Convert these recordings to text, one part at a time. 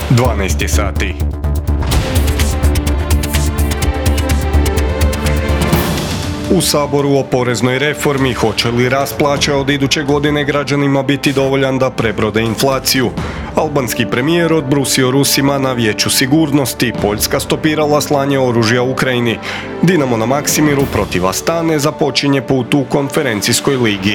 12 sati. U Saboru o poreznoj reformi, hoće li rast plaća od iduće godine građanima biti dovoljan da prebrode inflaciju? Albanski premijer odbrusio Rusima na Vijeću sigurnosti, Poljska stopirala slanje oružja Ukrajini. Dinamo na Maksimiru protiv Astane započinje put u konferencijskoj ligi.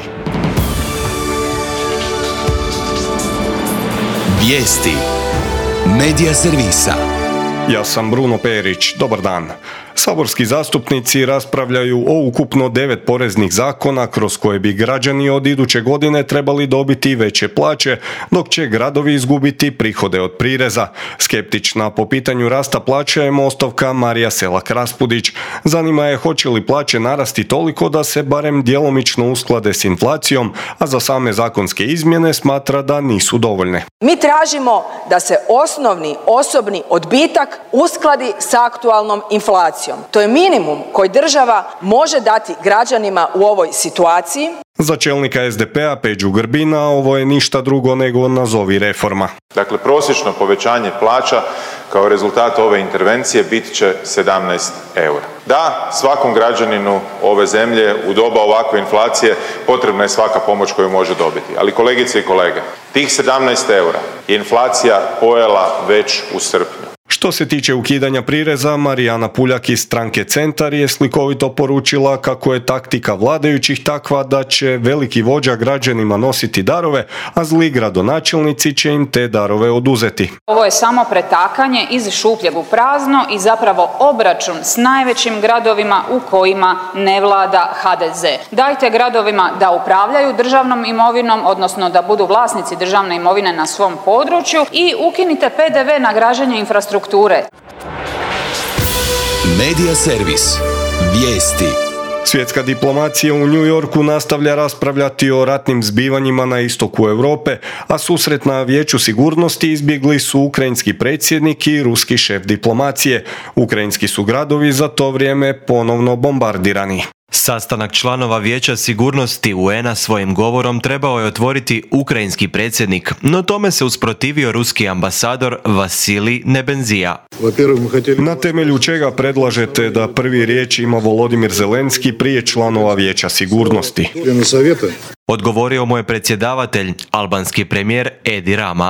Vijesti Medija servisa. Ja sam Bruno Perić, dobar dan. Saborski zastupnici raspravljaju o ukupno 9 poreznih zakona kroz koje bi građani od iduće godine trebali dobiti veće plaće, dok će gradovi izgubiti prihode od prireza. Skeptična po pitanju rasta plaća je Mostovka Marija Selak-Raspudić. Zanima je hoće li plaće narasti toliko da se barem djelomično usklade s inflacijom, a za same zakonske izmjene smatra da nisu dovoljne. Mi tražimo da se osnovni osobni odbitak uskladi s aktualnom inflacijom. To je minimum koji država može dati građanima u ovoj situaciji. Za čelnika SDP-a Peđu Grbina ovo je ništa drugo nego nazovi reforma. Dakle, prosječno povećanje plaća kao rezultat ove intervencije bit će 17 eura. Da, svakom građaninu ove zemlje u doba ovakve inflacije potrebna je svaka pomoć koju može dobiti. Ali kolegice i kolege, tih 17 eura je inflacija pojela već u srpnju. Što se tiče ukidanja prireza, Marijana Puljak iz stranke Centar je slikovito poručila kako je taktika vladajućih takva da će veliki vođa građanima nositi darove, a zli gradonačelnici će im te darove oduzeti. Ovo je samo pretakanje iz šupljeg u prazno i zapravo obračun s najvećim gradovima u kojima ne vlada HDZ. Dajte gradovima da upravljaju državnom imovinom, odnosno da budu vlasnici državne imovine na svom području i ukinite PDV na građenje infrastrukture. Medija servis. Vijesti. Svjetska diplomacija u New Yorku nastavlja raspravljati o ratnim zbivanjima na istoku Europe, a susret na Vijeću sigurnosti izbjegli su ukrajinski predsjednik i ruski šef diplomacije. Ukrajinski su gradovi za to vrijeme ponovno bombardirani. Sastanak članova Vijeća sigurnosti UN-a svojim govorom trebao je otvoriti ukrajinski predsjednik, no tome se usprotivio ruski ambasador Vasilij Nebenzija. Na temelju čega predlažete da prvi riječ ima Volodimir Zelenski prije članova Vijeća sigurnosti? Odgovorio mu je predsjedavatelj, albanski premijer Edi Rama.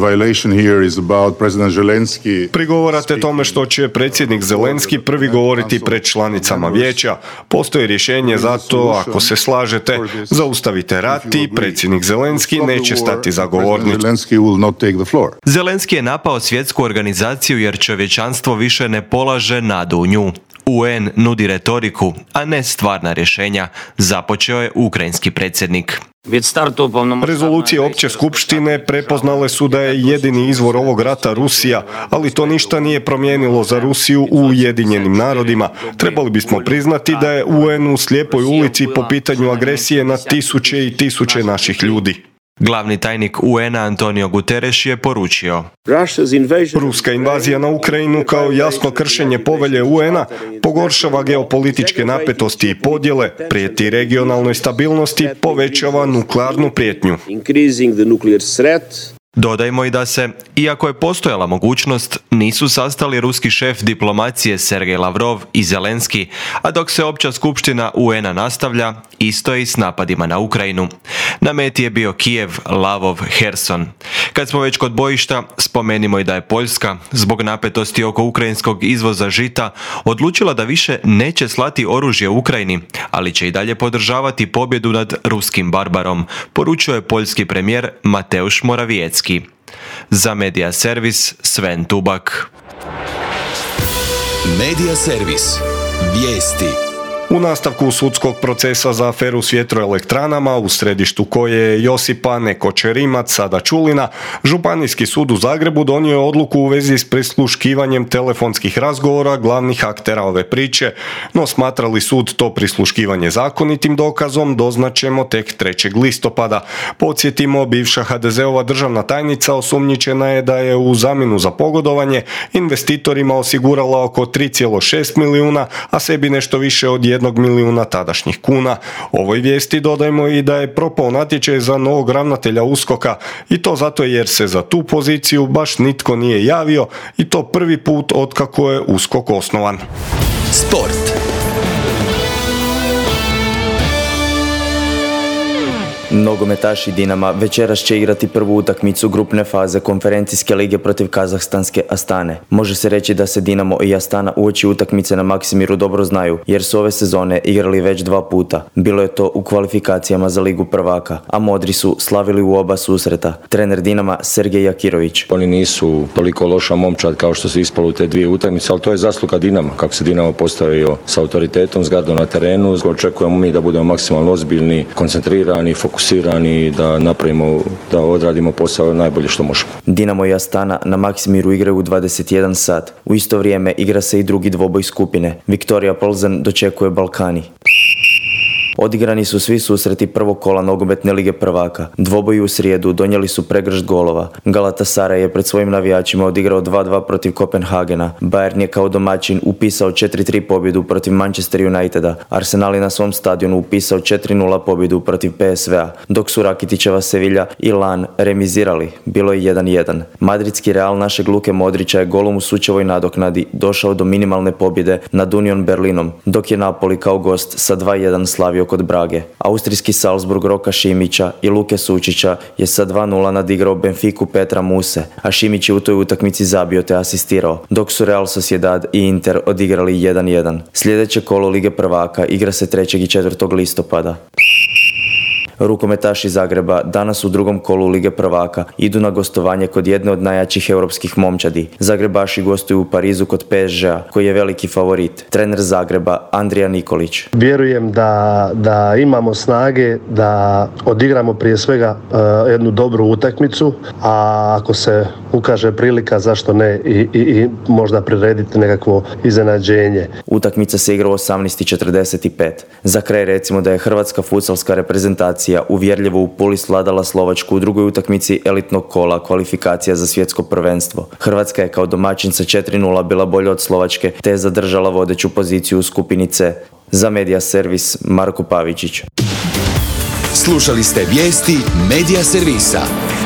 Prigovarate tome što će predsjednik Zelenski prvi govoriti pred članicama vijeća. Postoji rješenje za to, ako se slažete, zaustavite rat i predsjednik Zelenski neće stati za govornicu. Zelenski je napao svjetsku organizaciju jer čovječanstvo više ne polaže nadu u nju. UN nudi retoriku, a ne stvarna rješenja, započeo je ukrajinski predsjednik. Rezolucije opće skupštine prepoznale su da je jedini izvor ovog rata Rusija, ali to ništa nije promijenilo za Rusiju u Ujedinjenim narodima. Trebali bismo priznati da je UN u slijepoj ulici po pitanju agresije na tisuće i tisuće naših ljudi. Glavni tajnik UN-a Antonio Guterres je poručio: Ruska invazija na Ukrajinu kao jasno kršenje povelje UN-a pogoršava geopolitičke napetosti i podjele, prijeti regionalnoj stabilnosti, povećava nuklearnu prijetnju. Dodajmo i da se, iako je postojala mogućnost, nisu sastali ruski šef diplomacije Sergej Lavrov i Zelenski, a dok se opća skupština UN-a nastavlja, isto je i s napadima na Ukrajinu. Na meti je bio Kijev, Lavov, Herson. Kad smo već kod bojišta, spomenimo i da je Poljska, zbog napetosti oko ukrajinskog izvoza žita, odlučila da više neće slati oružje Ukrajini, ali će i dalje podržavati pobjedu nad ruskim barbarom, poručio je poljski premijer Mateusz Morawiecki. Za Medija servis Sven Tubak. Medija servis. Vijesti. U nastavku sudskog procesa za aferu s vjetroelektranama, u središtu koje je Josipa, nekoće Rimac, sada Čulina, Županijski sud u Zagrebu donio je odluku u vezi s prisluškivanjem telefonskih razgovora glavnih aktera ove priče, no smatra li sud to prisluškivanje zakonitim dokazom, doznaćemo tek 3. listopada. Podsjetimo, bivša HDZ-ova državna tajnica osumnjičena je da je u zamjenu za pogodovanje investitorima osigurala oko 3,6 milijuna, a sebi nešto više od 1 milijuna tadašnjih kuna. Ovoj vijesti dodajmo i da je propao natječaj za novog ravnatelja USKOK-a i to zato jer se za tu poziciju baš nitko nije javio i to prvi put otkako je USKOK osnovan. Sport. Nogometaši Dinama večeras će igrati prvu utakmicu grupne faze konferencijske lige protiv kazahstanske Astane. Može se reći da se Dinamo i Astana uoči utakmice na Maksimiru dobro znaju, jer su ove sezone igrali već 2 puta. Bilo je to u kvalifikacijama za Ligu prvaka, a modri su slavili u oba susreta. Trener Dinama Sergej Jakirović. Oni nisu toliko loša momčad kao što su ispali u te 2 utakmice, ali to je zasluga Dinama, kako se Dinamo postavio s autoritetom, s gardom na terenu. Očekujemo mi da budemo maksimalno ozbiljni, koncentrirani, fokusirani, da napravimo, da odradimo posao najbolje što možemo. Dinamo i Astana na Maksimiru igraju u 21 sat. U isto vrijeme igra se i drugi dvoboj skupine. Viktoria Plzen dočekuje Balkani. Odigrani su svi susreti prvog kola nogometne lige prvaka. Dvoboji u srijedu donijeli su pregršt golova. Galatasaray je pred svojim navijačima odigrao 2-2 protiv Kopenhagena. Bayern je kao domaćin upisao 4-3 pobjedu protiv Manchester Uniteda. Arsenal je na svom stadionu upisao 4-0 pobjedu protiv PSV-a, dok su Rakitićeva Sevilla i Lan remizirali. Bilo je 1-1. Madridski Real našeg Luke Modrića je golom u sučevoj nadoknadi došao do minimalne pobjede nad Union Berlinom, dok je Napoli kao gost sa 2-1 slavio kod Brage. Austrijski Salzburg Roka Šimića i Luke Sučića je sa 2-0 nadigrao Benfiku Petra Muse, a Šimić je u toj utakmici zabio te asistirao, dok su Real Sociedad i Inter odigrali 1-1. Sljedeće kolo Lige prvaka igra se 3. i 4. listopada. Rukometaši Zagreba danas u drugom kolu Lige prvaka idu na gostovanje kod jedne od najjačih europskih momčadi. Zagrebaši gostuju u Parizu kod PSG-a, koji je veliki favorit. Trener Zagreba Andrija Nikolić. Vjerujem da imamo snage da odigramo prije svega jednu dobru utakmicu, a ako se ukaže prilika, zašto ne i možda prirediti nekakvo iznenađenje. Utakmica se igra u 18:45. Za kraj recimo da je hrvatska futsalska reprezentacija uvjerljivo u Puli svladala Slovačku u drugoj utakmici elitnog kola kvalifikacija za svjetsko prvenstvo. Hrvatska je kao domaćin sa 4-0 bila bolja od Slovačke te je zadržala vodeću poziciju u skupini C. Za Media Servis Marko Pavičić. Slušali ste vijesti Media Servisa.